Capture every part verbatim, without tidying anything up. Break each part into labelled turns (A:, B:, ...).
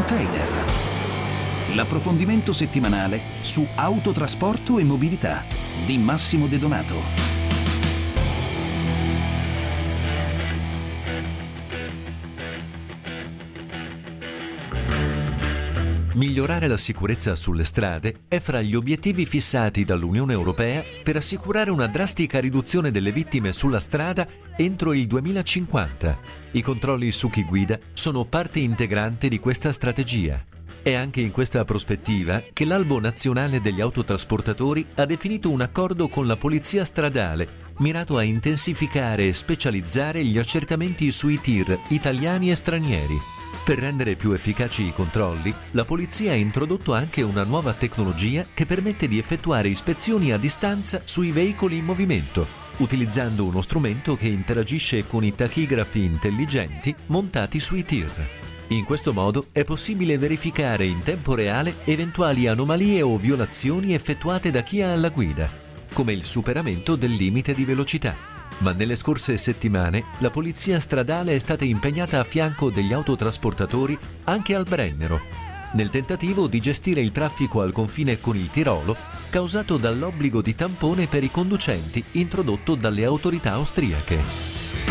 A: Container. L'approfondimento settimanale su autotrasporto e mobilità di Massimo De Donato.
B: Migliorare la sicurezza sulle strade è fra gli obiettivi fissati dall'Unione Europea per assicurare una drastica riduzione delle vittime sulla strada entro il duemilacinquanta. I controlli su chi guida sono parte integrante di questa strategia. È anche in questa prospettiva che l'Albo Nazionale degli Autotrasportatori ha definito un accordo con la Polizia Stradale mirato a intensificare e specializzare gli accertamenti sui tir italiani e stranieri. Per rendere più efficaci i controlli, la polizia ha introdotto anche una nuova tecnologia che permette di effettuare ispezioni a distanza sui veicoli in movimento, utilizzando uno strumento che interagisce con i tachigrafi intelligenti montati sui tir. In questo modo è possibile verificare in tempo reale eventuali anomalie o violazioni effettuate da chi è alla guida, come il superamento del limite di velocità. Ma nelle scorse settimane la polizia stradale è stata impegnata a fianco degli autotrasportatori anche al Brennero, nel tentativo di gestire il traffico al confine con il Tirolo causato dall'obbligo di tampone per i conducenti introdotto dalle autorità austriache.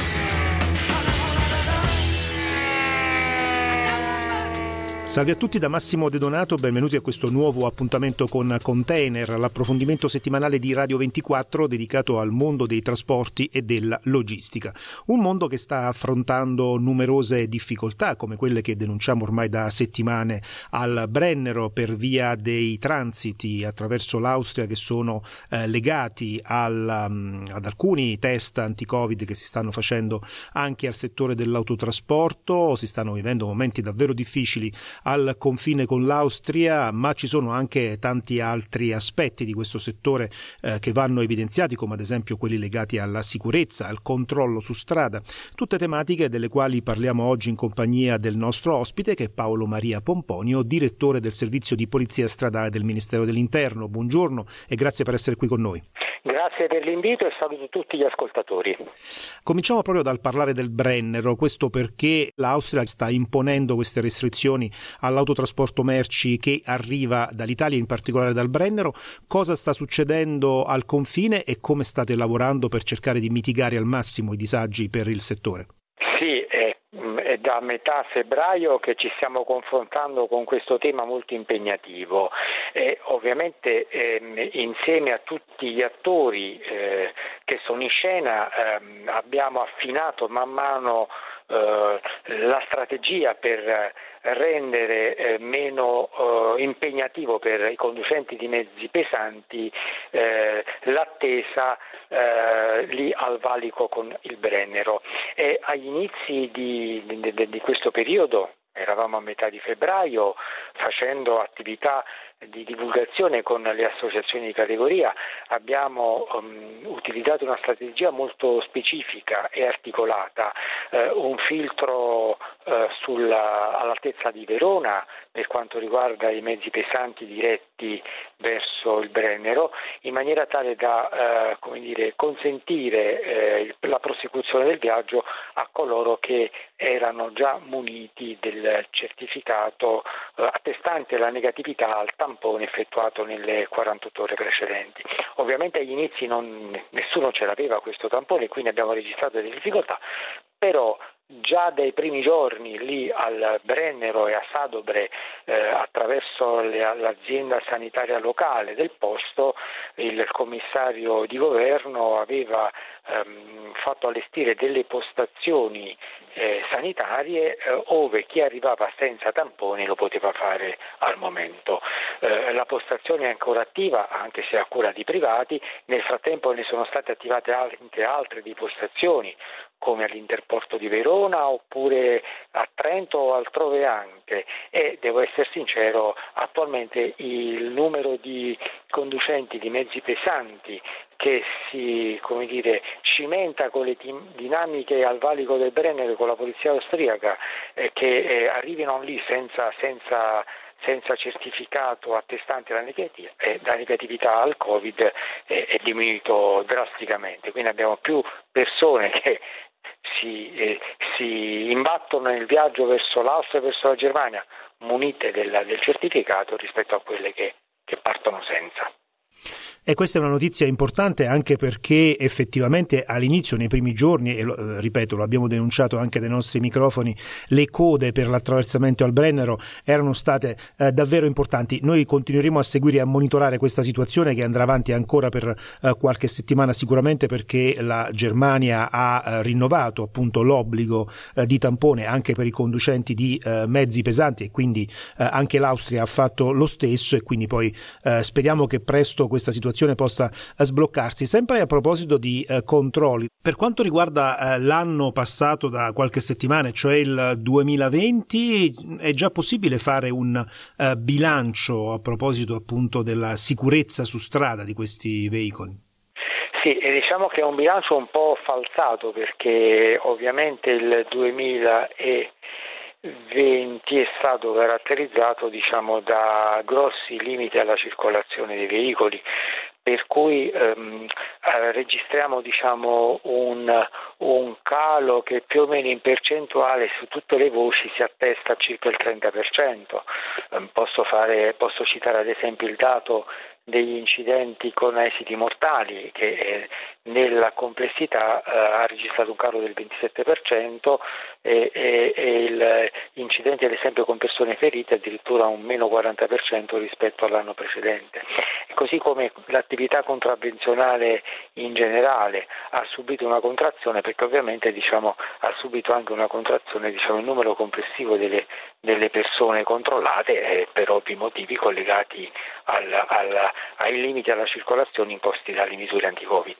C: Salve a tutti da Massimo De Donato, benvenuti a questo nuovo appuntamento con Container, l'approfondimento settimanale di Radio ventiquattro dedicato al mondo dei trasporti e della logistica. Un mondo che sta affrontando numerose difficoltà, come quelle che denunciamo ormai da settimane al Brennero per via dei transiti attraverso l'Austria che sono eh, legati al, um, ad alcuni test anti-Covid che si stanno facendo anche al settore dell'autotrasporto. Si stanno vivendo momenti davvero difficili al confine con l'Austria, ma ci sono anche tanti altri aspetti di questo settore eh, che vanno evidenziati, come ad esempio quelli legati alla sicurezza, al controllo su strada, tutte tematiche delle quali parliamo oggi in compagnia del nostro ospite, che è Paolo Maria Pomponio, direttore del servizio di polizia stradale del Ministero dell'Interno. Buongiorno e grazie per essere qui con noi.
D: Grazie per l'invito e saluto tutti gli ascoltatori.
C: Cominciamo proprio dal parlare del Brennero, questo perché l'Austria sta imponendo queste restrizioni all'autotrasporto merci che arriva dall'Italia, in particolare dal Brennero. Cosa sta succedendo al confine e come state lavorando per cercare di mitigare al massimo i disagi per il settore?
D: Sì, è, è da metà febbraio che ci stiamo confrontando con questo tema molto impegnativo e ovviamente ehm, insieme a tutti gli attori eh, che sono in scena ehm, abbiamo affinato man mano eh, la strategia per rendere eh, meno eh, impegnativo per i conducenti di mezzi pesanti eh, l'attesa eh, lì al valico con il Brennero. E agli inizi di, di, di questo periodo, eravamo a metà di febbraio, facendo attività di divulgazione con le associazioni di categoria, abbiamo um, utilizzato una strategia molto specifica e articolata, eh, un filtro eh, sulla, all'altezza di Verona per quanto riguarda i mezzi pesanti diretti verso il Brennero, in maniera tale da eh, come dire, consentire eh, la prosecuzione del viaggio a coloro che erano già muniti del certificato eh, attestante la negatività al tampone effettuato nelle quarantotto ore precedenti. Ovviamente agli inizi non, nessuno ce l'aveva questo tampone, quindi abbiamo registrato delle difficoltà, però già dai primi giorni lì al Brennero e a Sadobre, eh, attraverso le, l'azienda sanitaria locale del posto, il commissario di governo aveva ehm, fatto allestire delle postazioni eh, sanitarie eh, ove chi arrivava senza tamponi lo poteva fare al momento. Eh, la postazione è ancora attiva, anche se a cura di privati. Nel frattempo ne sono state attivate anche altre di postazioni, come all'Interporto di Verona oppure a Trento o altrove anche, e devo essere sincero, attualmente il numero di conducenti di mezzi pesanti che si, come dire, cimenta con le tim- dinamiche al valico del Brennero con la polizia austriaca, eh, che eh, arrivino lì senza, senza senza certificato attestante la negatività, eh, la negatività al Covid eh, è diminuito drasticamente, quindi abbiamo più persone che si, eh, si imbattono nel viaggio verso l'Austria e verso la Germania munite del, del certificato rispetto a quelle che, che partono senza.
C: E questa è una notizia importante anche perché effettivamente all'inizio, nei primi giorni, e lo, ripeto, lo abbiamo denunciato anche dai nostri microfoni, le code per l'attraversamento al Brennero erano state eh, davvero importanti. Noi continueremo a seguire e a monitorare questa situazione che andrà avanti ancora per eh, qualche settimana sicuramente, perché la Germania ha eh, rinnovato appunto l'obbligo eh, di tampone anche per i conducenti di eh, mezzi pesanti, e quindi eh, anche l'Austria ha fatto lo stesso, e quindi poi eh, speriamo che presto questa situazione possa sbloccarsi. Sempre a proposito di eh, controlli, per quanto riguarda eh, l'anno passato da qualche settimana, cioè il duemilaventi, è già possibile fare un eh, bilancio a proposito appunto della sicurezza su strada di questi veicoli?
D: Sì, e diciamo che è un bilancio un po' falsato, perché ovviamente il duemilaventi è stato caratterizzato diciamo da grossi limiti alla circolazione dei veicoli, per cui ehm, eh, registriamo diciamo un, un calo che più o meno in percentuale su tutte le voci si attesta a circa il trenta per cento. Eh, posso, fare, posso citare ad esempio il dato degli incidenti con esiti mortali, che eh, nella complessità eh, ha registrato un calo del ventisette per cento, e, e, e il, gli incidenti ad esempio con persone ferite addirittura un meno quaranta per cento rispetto all'anno precedente. E così come l'attività contravvenzionale in generale ha subito una contrazione, perché ovviamente diciamo, ha subito anche una contrazione diciamo, il numero complessivo delle, delle persone controllate, eh, per ovvi motivi collegati al, al ai limiti alla circolazione imposti dalle misure anti-Covid.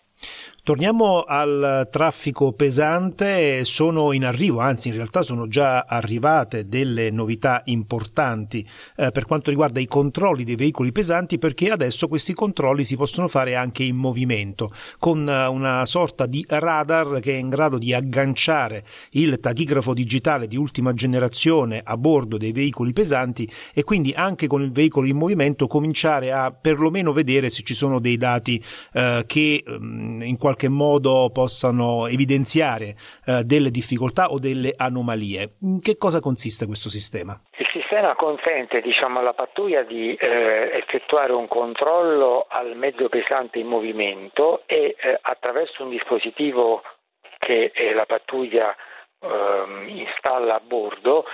C: Torniamo al traffico pesante. Sono in arrivo, anzi in realtà sono già arrivate delle novità importanti eh, per quanto riguarda i controlli dei veicoli pesanti, perché adesso questi controlli si possono fare anche in movimento con una sorta di radar che è in grado di agganciare il tachigrafo digitale di ultima generazione a bordo dei veicoli pesanti, e quindi anche con il veicolo in movimento cominciare a perlomeno vedere se ci sono dei dati eh, che um, in qualche qualche modo possano evidenziare eh, delle difficoltà o delle anomalie. In che cosa consiste questo sistema?
D: Il sistema consente diciamo, alla pattuglia di eh, effettuare un controllo al mezzo pesante in movimento e eh, attraverso un dispositivo che eh, la pattuglia ehm, installa a bordo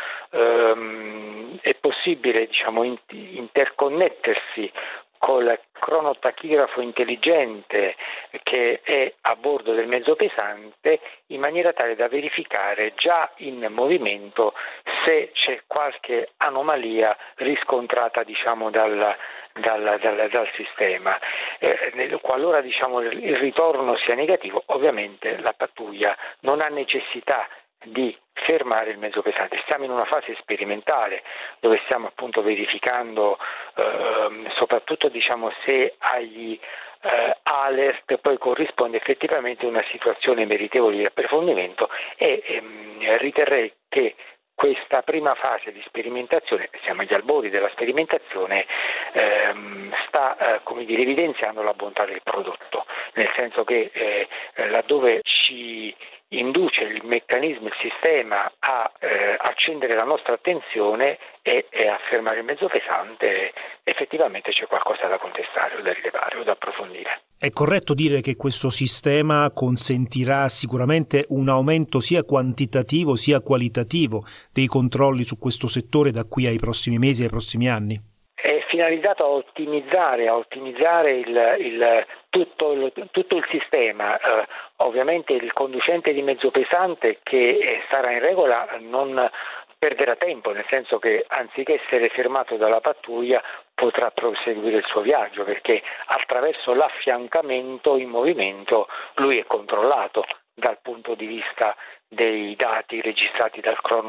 D: ehm, è possibile diciamo, in- interconnettersi col cronotachigrafo intelligente che è a bordo del mezzo pesante, in maniera tale da verificare già in movimento se c'è qualche anomalia riscontrata diciamo, dal, dal, dal, dal sistema. Eh, qualora diciamo, il ritorno sia negativo, ovviamente la pattuglia non ha necessità di fermare il mezzo pesante. Stiamo in una fase sperimentale dove stiamo appunto verificando eh, soprattutto diciamo se agli eh, alert poi corrisponde effettivamente una situazione meritevole di approfondimento, e ehm, riterrei che questa prima fase di sperimentazione, siamo agli albori della sperimentazione, ehm, sta eh, come dire, evidenziando la bontà del prodotto, nel senso che eh, laddove ci induce il meccanismo, il sistema a eh, accendere la nostra attenzione e, e a fermare il mezzo pesante, effettivamente c'è qualcosa da contestare o da rilevare o da approfondire.
C: È corretto dire che questo sistema consentirà sicuramente un aumento sia quantitativo sia qualitativo dei controlli su questo settore da qui ai prossimi mesi e ai prossimi anni?
D: È finalizzato a ottimizzare, a ottimizzare il, il, tutto, il, tutto il sistema. Eh, ovviamente il conducente di mezzo pesante che eh, sarà in regola non perderà tempo, nel senso che anziché essere fermato dalla pattuglia potrà proseguire il suo viaggio, perché attraverso l'affiancamento in movimento lui è controllato dal punto di vista dei dati registrati dal crono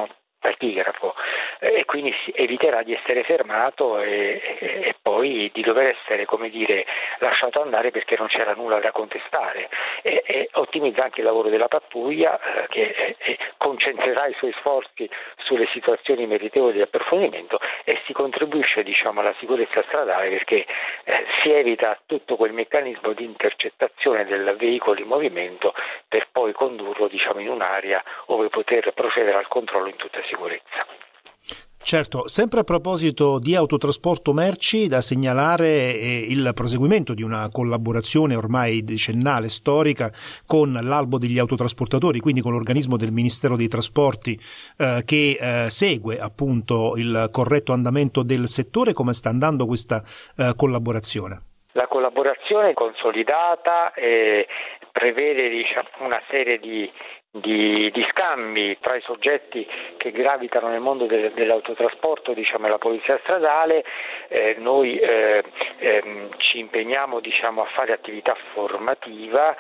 D: tachigrafo e quindi si eviterà di essere fermato e, e, e poi di dover essere, come dire, lasciato andare perché non c'era nulla da contestare, e, e ottimizza anche il lavoro della pattuglia eh, che eh, concentrerà i suoi sforzi sulle situazioni meritevoli di approfondimento e si contribuisce, diciamo, alla sicurezza stradale perché eh, si evita tutto quel meccanismo di intercettazione del veicolo in movimento per poi condurlo, diciamo, in un'area dove poter procedere al controllo in tutta sicurezza.
C: Certo, sempre a proposito di autotrasporto merci, da segnalare il proseguimento di una collaborazione ormai decennale, storica, con l'Albo degli autotrasportatori, quindi con l'organismo del Ministero dei Trasporti eh, che eh, segue appunto il corretto andamento del settore. Come sta andando questa eh, collaborazione?
D: La collaborazione è consolidata e prevede, diciamo, una serie di Di, di scambi tra i soggetti che gravitano nel mondo de, dell'autotrasporto, diciamo, e la polizia stradale. Eh, noi eh, ehm, ci impegniamo, diciamo, a fare attività formativa,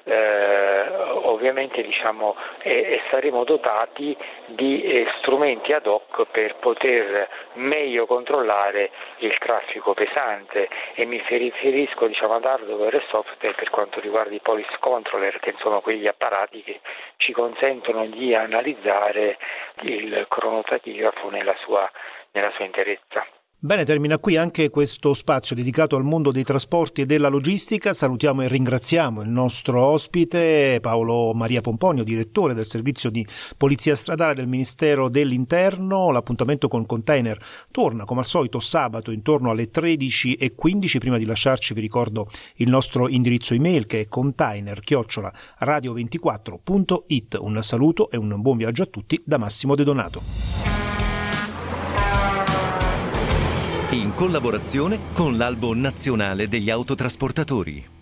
D: eh, ovviamente, diciamo, e, e saremo dotati di eh, strumenti ad hoc per poter meglio controllare il traffico pesante, e mi riferisco, diciamo, ad hardware e software per quanto riguarda i police controller, che sono quegli apparati che ci consentono di analizzare il cronotachigrafo nella sua, nella sua interezza.
C: Bene, termina qui anche questo spazio dedicato al mondo dei trasporti e della logistica. Salutiamo e ringraziamo il nostro ospite Paolo Maria Pomponio, direttore del servizio di polizia stradale del Ministero dell'Interno. L'appuntamento con Container torna come al solito sabato intorno alle tredici e quindici. Prima di lasciarci vi ricordo il nostro indirizzo email, che è container chiocciola radio ventiquattro punto it. Un saluto e un buon viaggio a tutti da Massimo De Donato.
B: In collaborazione con l'Albo Nazionale degli Autotrasportatori.